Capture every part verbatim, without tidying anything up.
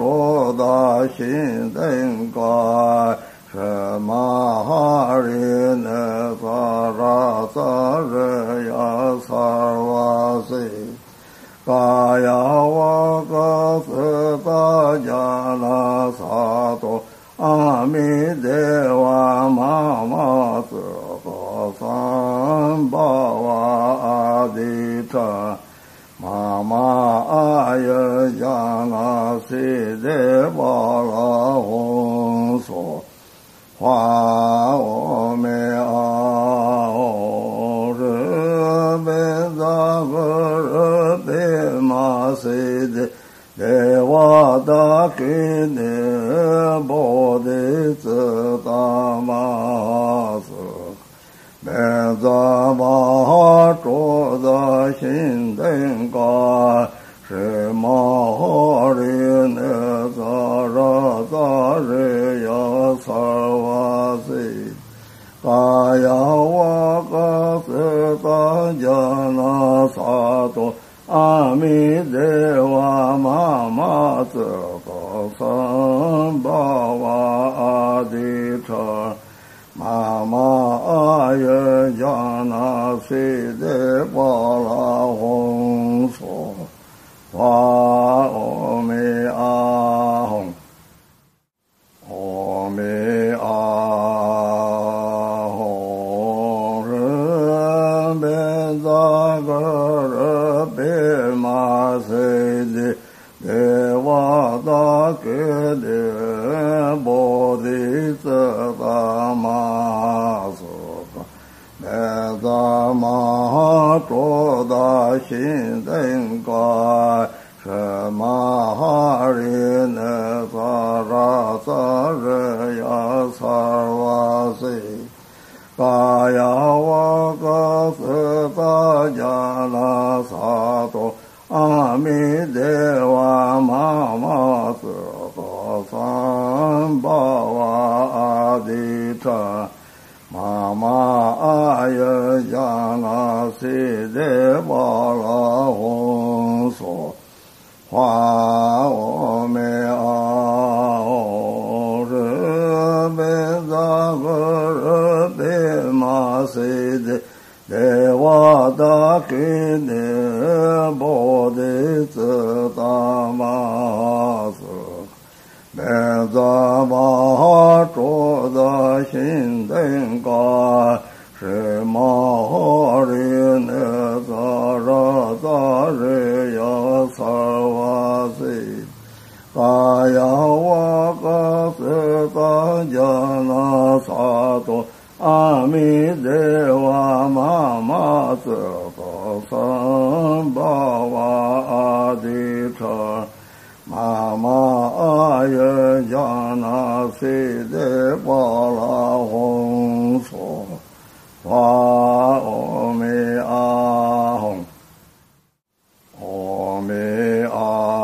着大心等观什么哈里那萨拉萨日呀萨瓦西嘎呀瓦嘎斯达迦那萨多阿弥德瓦玛玛斯多三巴瓦阿迪他玛玛阿耶迦那西德巴拉红梭华我美阿哦日贝扎格日贝玛西德德瓦达给德波的自达玛斯贝扎巴着的心等感是玛哈里那扎拉扎日呀萨瓦西嘎呀瓦嘎斯达迦那萨多阿弥德瓦玛玛则多三巴瓦阿迪他玛玛阿耶迦那西德巴拉红梭华阿弥阿吽阿弥阿吽日贝扎格日贝玛西德德瓦达给德波的自达玛斯贝扎玛着大心等观什么哈里那萨拉萨日呀萨瓦西嘎呀瓦嘎斯达迦那萨多阿弥德瓦玛玛斯多三巴瓦阿迪他玛玛阿耶迦那西德巴拉红梭华我美阿哦日贝扎格日贝玛西德德瓦达给德波的自达玛斯贝扎巴着的心等感是玛哈里那扎拉扎日呀萨瓦西嘎呀瓦嘎斯达迦那萨多阿弥德瓦玛玛则多三巴瓦阿迪他玛玛阿耶迦那西德巴拉红梭华阿弥阿吽阿弥阿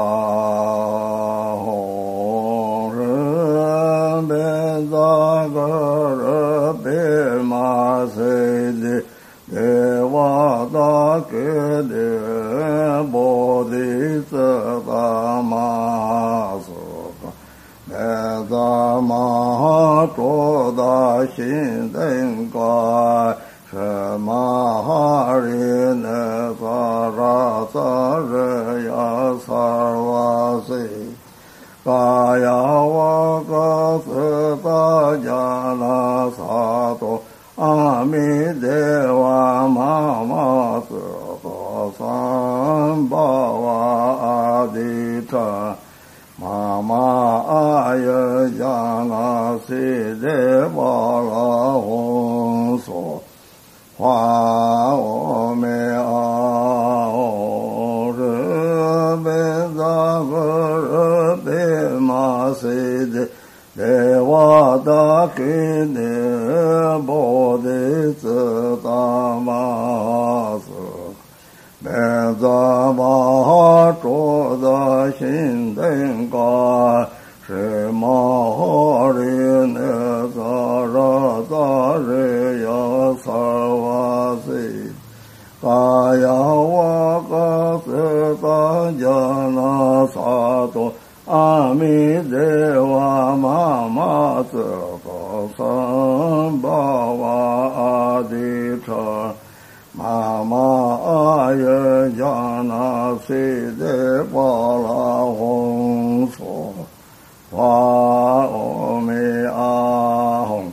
吽日贝扎格日贝玛西德德瓦达给德波的自达玛斯贝扎玛着大心等观什么哈里那萨拉萨日呀萨瓦西嘎呀瓦嘎斯达迦那萨多阿弥德瓦玛玛则多三巴瓦阿迪他玛玛阿耶迦那西德巴拉红梭华我美阿哦日贝扎格日贝玛西德德瓦达给德波的自达玛斯贝扎巴着的心等观是玛哈里那扎拉扎日呀萨瓦西嘎呀瓦嘎斯达迦那萨多阿弥陀哇嘛嘛则多三巴哇阿底察嘛嘛阿耶迦那悉地巴拉吽娑华阿弥阿吽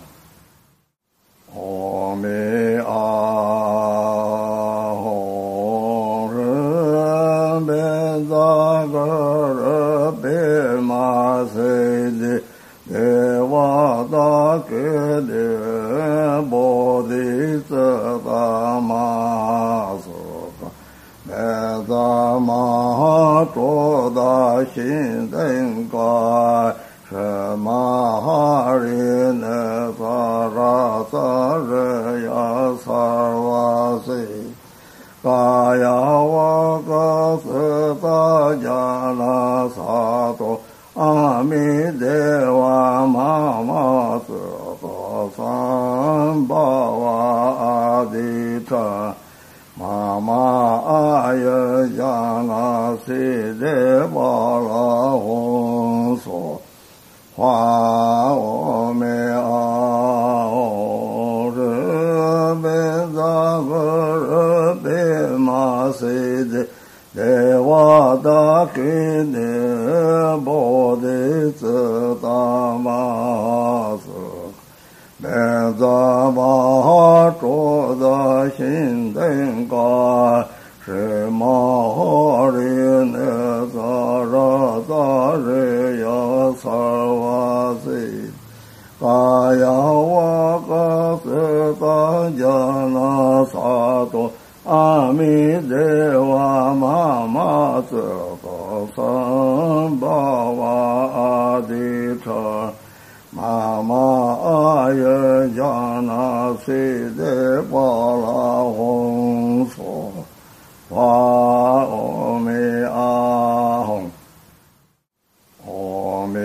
阿弥阿吽人边扎个人边马塞的耶瓦达给的波的这达玛苏个耶达玛多达心登盖什么哈里呢萨拉萨日呀萨瓦西嘎呀瓦嘎斯达迦那萨多阿弥陀哇嘛嘛则多三巴哇阿底察嘛嘛阿耶迦那悉地巴拉吽娑华阿弥阿吽人边扎个人边马悉地耶瓦达给的波的自达玛斯边扎玛着的心登盖是玛哈里呢扎拉扎日呀萨瓦西嘎呀瓦嘎斯达迦那萨多阿弥陀哇嘛嘛则多三巴哇阿底察嘛嘛阿耶迦那悉地巴拉吽娑华阿弥阿吽阿弥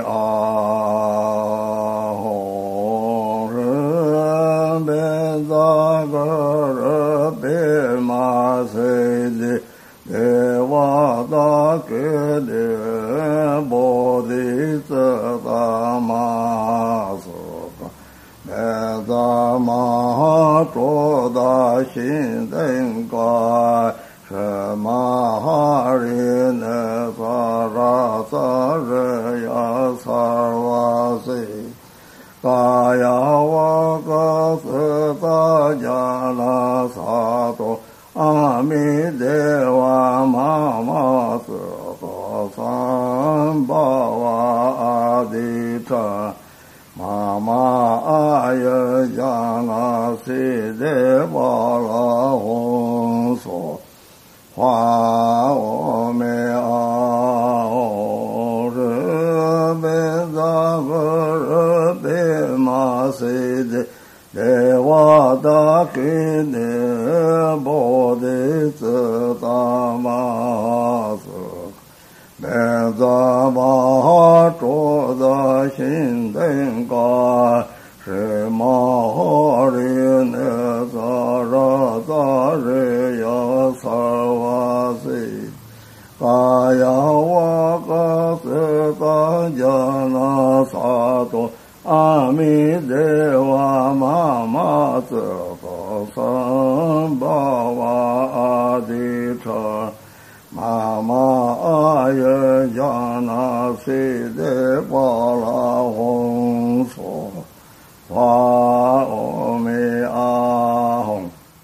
阿吽人边扎个人边马塞的耶瓦达给的波的这达玛苏个耶达玛着达心登盖什么哈里呢萨拉萨日呀萨瓦西嘎呀瓦嘎斯达迦那萨多阿弥陀哇嘛嘛则多三巴哇阿底察嘛嘛阿耶迦那悉地巴拉吽娑华阿弥阿吽人边扎个人边马悉地耶瓦达给的波的自达玛斯边扎玛着的心登盖是玛哈里呢扎拉扎日呀萨瓦西嘎呀瓦嘎斯达迦那萨多阿弥陀哇嘛嘛则多三巴哇阿底察嘛嘛阿耶迦那悉地巴拉吽娑华阿弥阿吽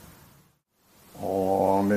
阿弥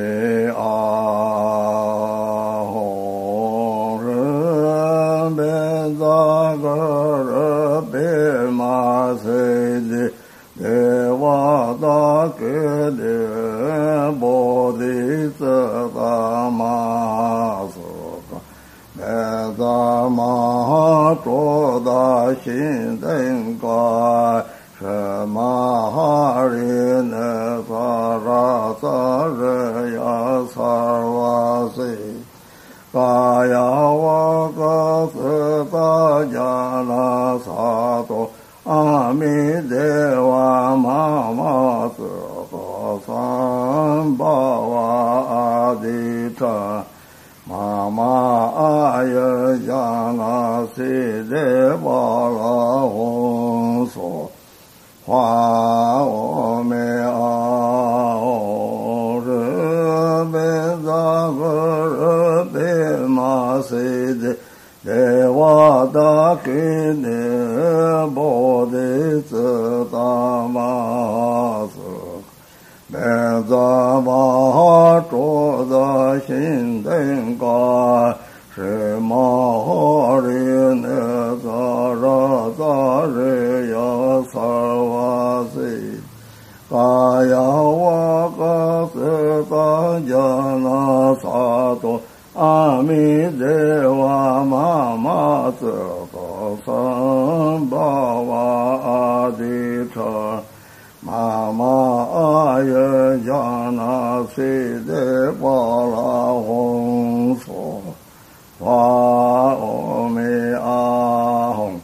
阿吽人边扎个人边马塞的耶瓦达给的波的自达玛苏个耶达玛着达心登盖什么哈里呢萨拉萨日呀萨瓦西嘎呀瓦嘎斯达迦那萨多阿弥陀哇嘛嘛则多三巴哇阿底察嘛 ma ma ya ya na si de ba la hong so hua o me a o re be za ge re be ma si de de wa da ke de bo de zi da ma zi be za ma zhuo de xin den ga shi ma ri ne za ra za ri ya sa wa si ga ya wa ga si da ya na sa do阿弥陀哇嘛嘛子多三巴哇阿底车嘛嘛阿耶迦那西的巴拉红梭哇阿弥阿吽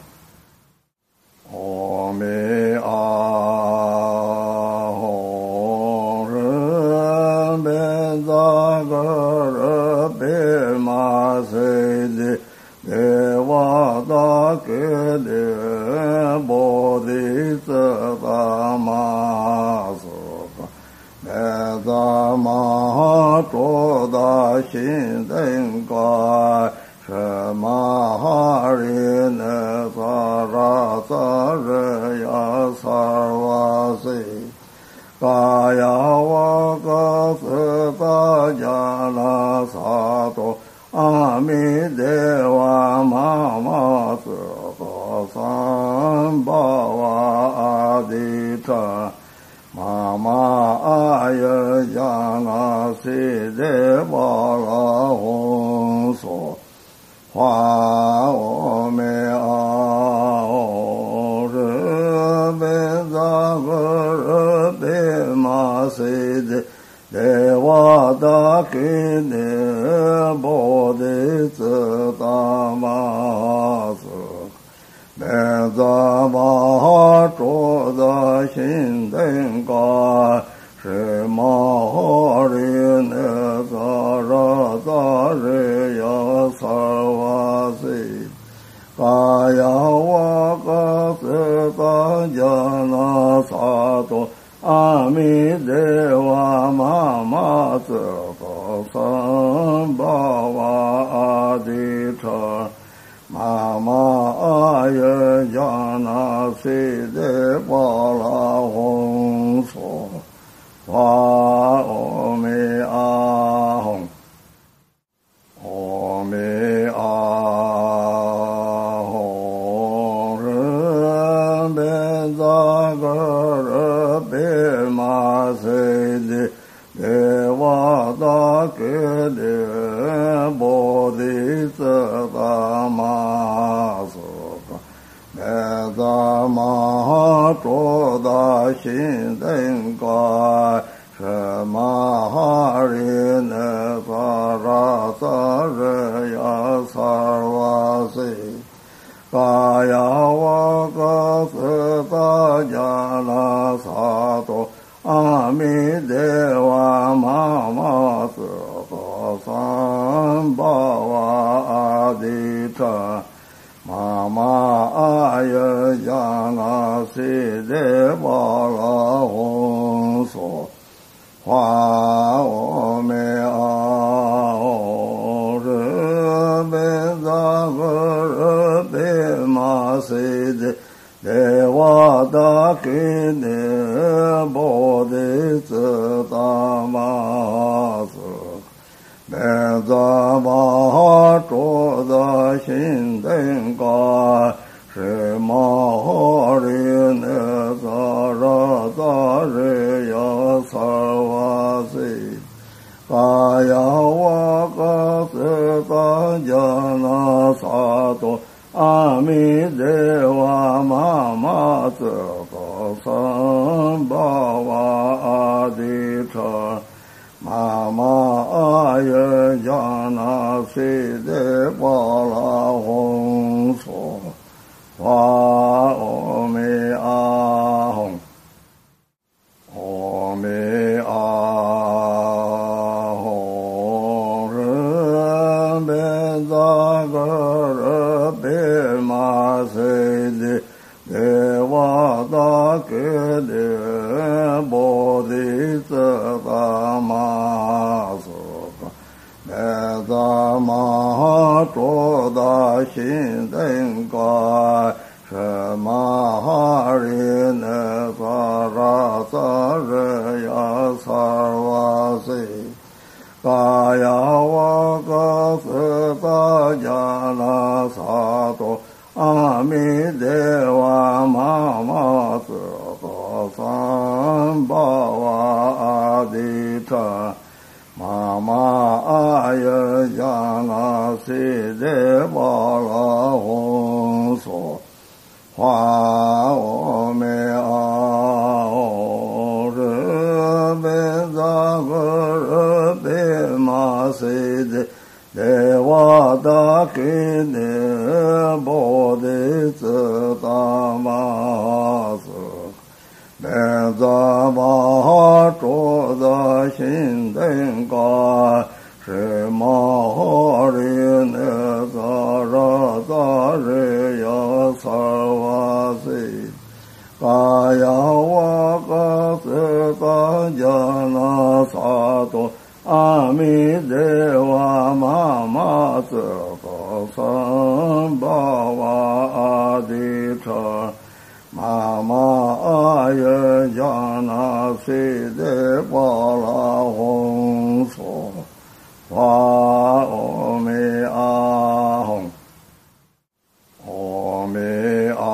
阿弥阿吽人别扎个别嘛谁的别哇达给的波的这大嘛是个别大嘛做大心真个什么哈里呢萨拉萨日呀萨瓦西嘎呀哇嘎斯达迦那萨多阿弥陀哇嘛嘛子多三巴哇阿底车嘛嘛阿耶迦那西的巴拉红梭华阿弥阿吽日贝扎个日贝嘛西的de wa da ke de bo de zi da ma zi be za ma zhuo de xin den ga shi ma ri ne za ra za ri ya sa wa si ga ya wa ga si da ya na sa do阿弥陀哇嘛嘛子多三巴哇阿底车嘛嘛阿耶迦那西的巴拉红梭哇阿弥阿吽阿弥阿吽人别扎个别嘛谁的别哇达给的波的这大嘛是个别达嘛做大心真个什么哈里呢萨拉萨日呀萨瓦西嘎呀哇嘎斯达迦那萨多阿弥陀哇嘛嘛子多三巴哇阿底车嘛嘛阿耶迦那西的巴拉红梭华阿弥阿吽日贝扎个日贝嘛西的de wa da ke de bo de zi da ma zi be za ma zhuo de xin den ga shi ma ri ne za ra za ri ya sa wa si ga ya wa ga si da ya na sa do阿弥陀哇嘛嘛子多三巴哇阿底车嘛嘛阿耶迦那西的巴拉红梭华阿弥阿吽阿弥阿吽人别子达玛斯诃。别达玛卓达心等该。是玛哈里那萨拉萨日呀萨瓦西，嘎呀瓦嘎斯达迦那萨多，阿弥德瓦玛玛斯诃三巴瓦阿底察，玛玛阿耶迦那西德巴拉红梭。华我没阿哦日本扎个日本马西的德瓦达给的波的子达玛斯，本扎玛卓达心等该。是玛哈里那萨拉萨日呀萨瓦西，嘎呀瓦嘎斯达迦那萨多，阿弥德瓦玛玛斯诃三巴瓦阿底察，玛玛阿耶迦那西德巴拉红梭。华阿弥阿吽，阿弥阿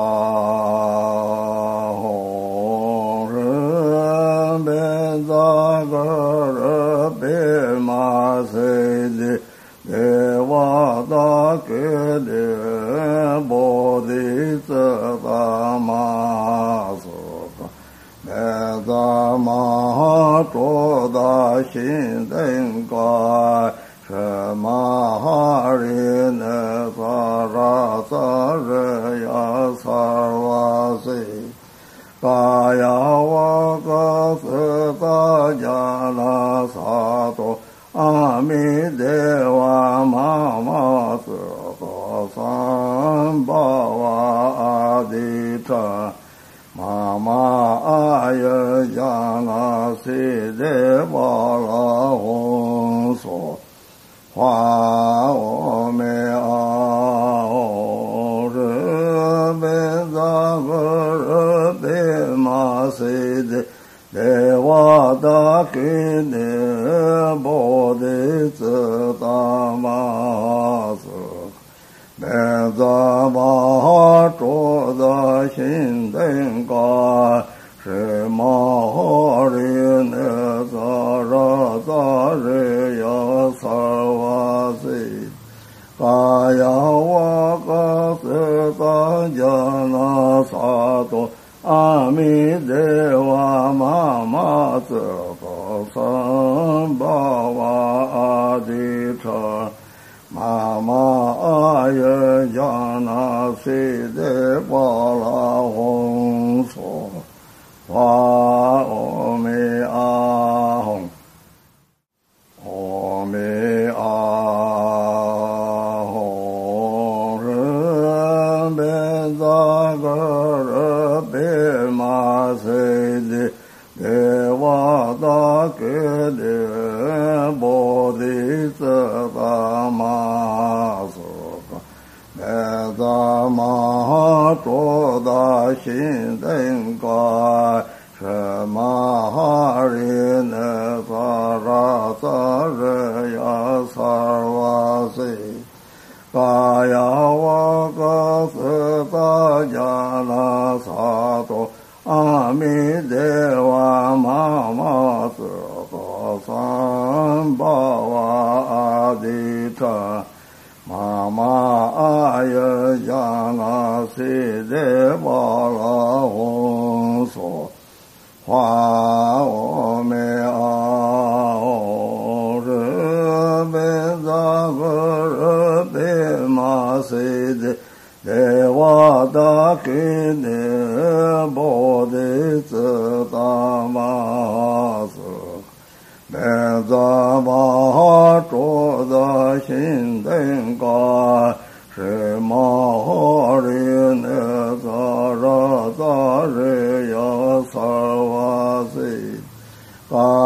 吽，人本扎个日本马西的德瓦达给的波的子达玛斯诃。别达玛卓达心等该。是玛哈里那萨拉萨日呀萨瓦西，嘎呀瓦嘎斯达迦那萨多，阿弥德瓦玛玛斯诃三巴瓦阿底察，玛玛阿耶迦那西德巴拉红梭。华我没阿哦日本扎个日本马西的德瓦达给的波的子达玛斯，别扎玛卓达心等该。是玛哈里那萨拉萨日呀萨瓦西，嘎呀瓦嘎斯达迦那萨多，阿弥德瓦玛玛斯诃三巴瓦阿底察，玛玛阿耶迦那西德巴拉红梭。华阿弥阿吽，阿弥阿吽，人本扎个日本马西的德瓦达给的波的子达玛斯诃。别达玛卓达心等该。是玛哈里那萨拉萨日呀萨瓦西，嘎呀瓦嘎斯达迦那萨多，阿弥德瓦玛玛斯诃三巴瓦阿底察，玛玛阿耶迦那西德巴拉红梭。华阿弥阿吽，日本扎个日本马西的德瓦达给的波的子达玛斯，别扎玛卓达心等该。是玛哈里那萨拉萨日呀萨瓦西，嘎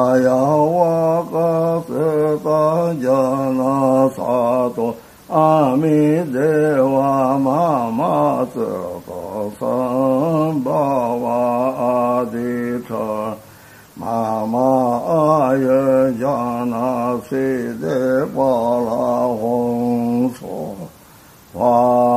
阿弥德哇嘛嘛则多僧巴哇阿底车嘛嘛阿耶迦那悉德巴拉红娑哇